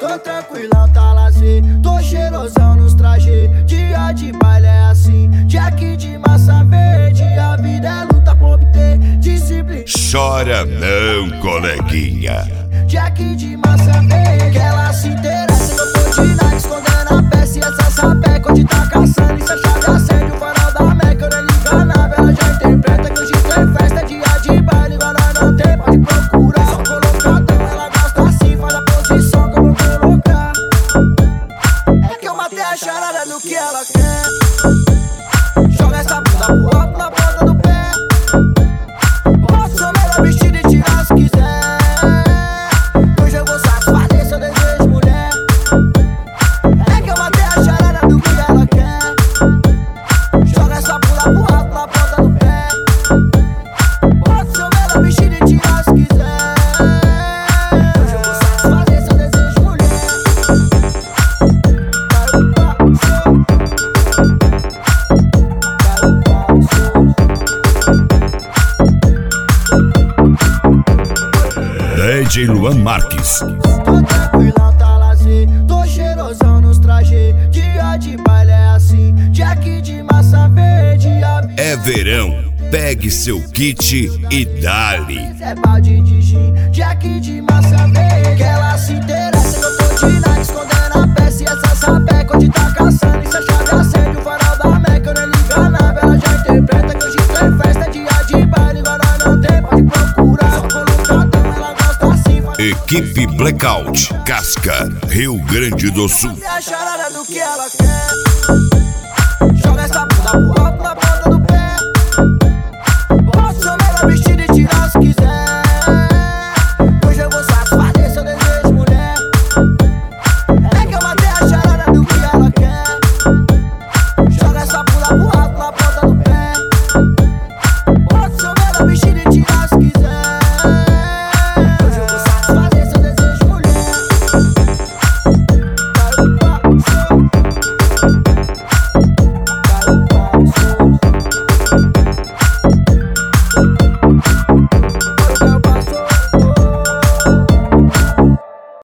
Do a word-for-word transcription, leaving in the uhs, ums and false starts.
Tô tranquilão, tá lazer, tô cheirosão nos trajes. Dia de baile é assim, Jack de massa verde. A vida é luta pra obter disciplina. Chora não, coleguinha. Jack de massa verde, que ela se interessa que eu tô de Nike, escondendo a peça e essa sapeca onde tá caçando. Isso é chave acende o farol da Meca, eu nem liga nada, ela já interpreta que hoje tem festa, dia de baile, igual nós não tem, pode procurar. Só colocadão, ela gosta assim, faz a posição que eu vou colocar. É que eu matei a charada do que ela quer. Joga essa bunda pro alto na ponta do pé. Posso ser melhor vestido e tirar se quiser. Hoje eu vou satisfazer seu desejo, mulher. É que eu matei a charada do que ela quer. Joga essa bunda pro alto na ponta do pé. Posso ser melhor vestido e tirar se quiser. Hoje eu vou satisfazer seu desejo, mulher. D J Luan Marques. Tô tranquilão, tá lazer, tô cheirosão nos trajes. Dia de baile é assim, Jack de massa verde. É verão, pegue seu kit e dale. É balde de gin, Jack de massa verde. Que ela se interessa que eu tô de Nike, escondendo a peça e essa sapeca onde tá caçando. Isso é chave acende o farol da Meca, eu nem liga nada, ela já interpreta que hoje tem festa, dia de baile, igual nós não tem, pode procurar. Só colocadão, ela gosta assim, faz Equipe Blackout, Casca, Rio Grande do Sul. a charada do que ela quer. Joga essa bunda pro alto na